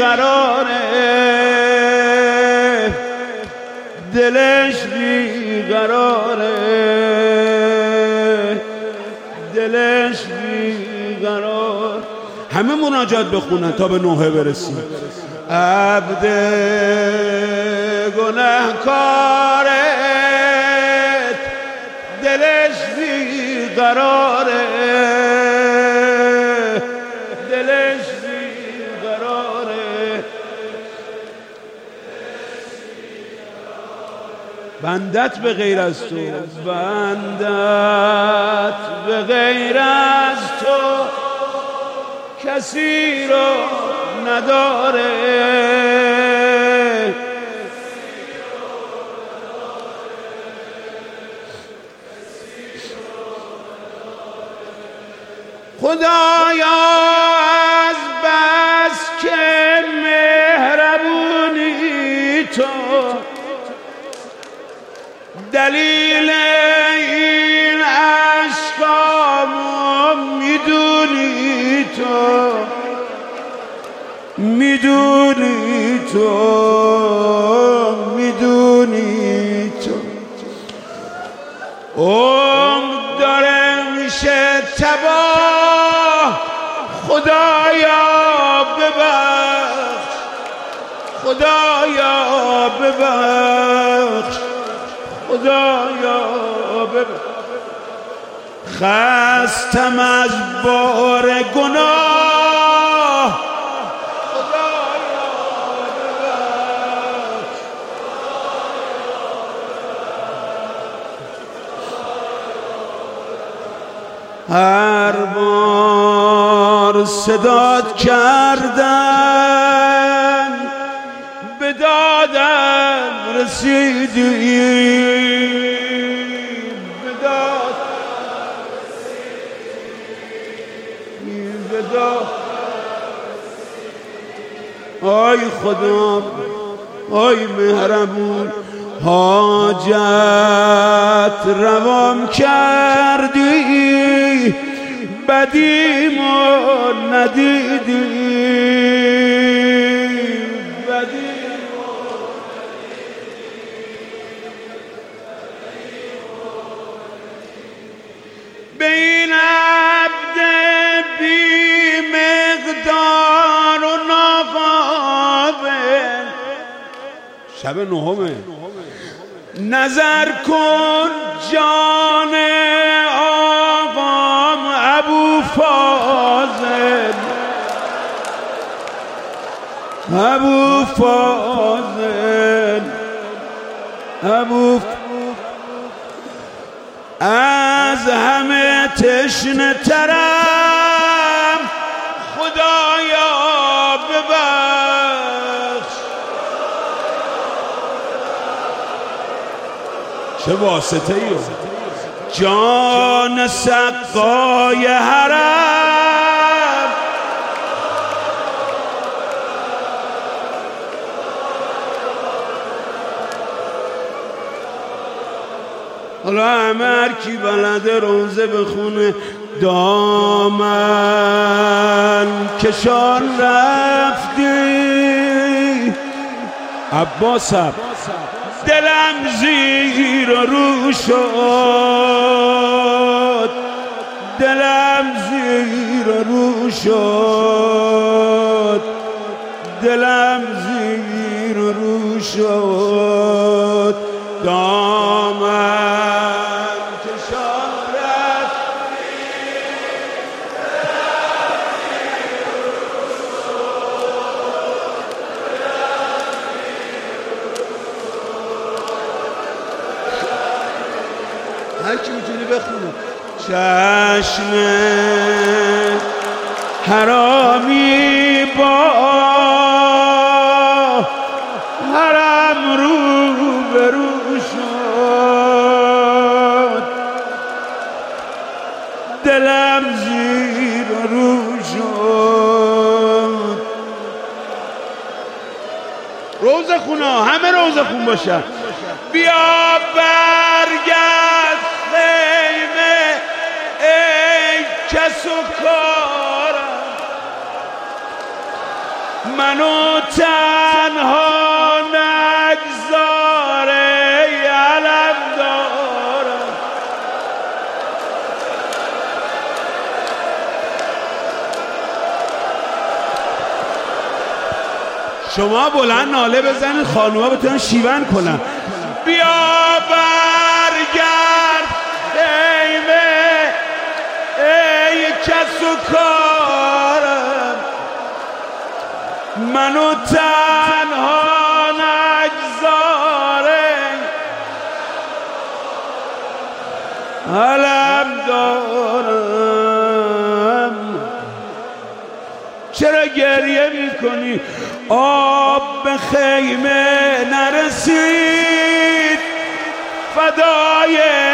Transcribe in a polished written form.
بیقراره، دلش بیقراره، دلش بیقرار. همه مناجات بخونن تا به نوحه برسیم. عبد گنهکارت دلش بیقراره، دلش بیقراره. بندت به غیر از تو، بندت به غیر از تو کسی رو نداره. خدایا از بس که مهربونی تو، دلیل این عشقامو میدونی تو، میدونی تو، میدونی تو. داره میشه تباه، خدایا ببخش، خدایا ببخش، خدایا ببخش. خستم از بار گناه، خدایا ببخش. هر بار صدات کردم به دادم رسیدی، به دادم رسیدی، به دادم. آی خدا، آی مهربون، حاجت روام کردی، بدیمو ندیدی، بدیمو به این عبد بی مقدار و ناقابل. شب نهمه، نظر کن جان آقام ابو فاضل، ابو فاضل، ابو از همه تشنه ترم، خدایا ببخش. چه واسطه ای جان سقای حرم، حالا همه هر کی بلده روزه بخونه. دامن کشان رفتی عباسم، دلم زیر و رو شد، دلم زیر و رو شد، دلم زیر و رو شد. دامن کشان رفتی، هر کی میتونی بخونه. چشم حرامی با حرم رو برو شد، دلم زیر رو شد. روزه خونا، همه روزه خون باشن. بیا برگرد خیمه ای کس و کارم، منو تنها نگذاره علم دارم. شما بلند ناله بزنید خانوما بتونن شیون کنن. بیا برگرد خیمه ای کس و کارم، منو تنها نگذاره علم دارم. چرا گریه میکنی؟ آب به خیمه نرسید فدای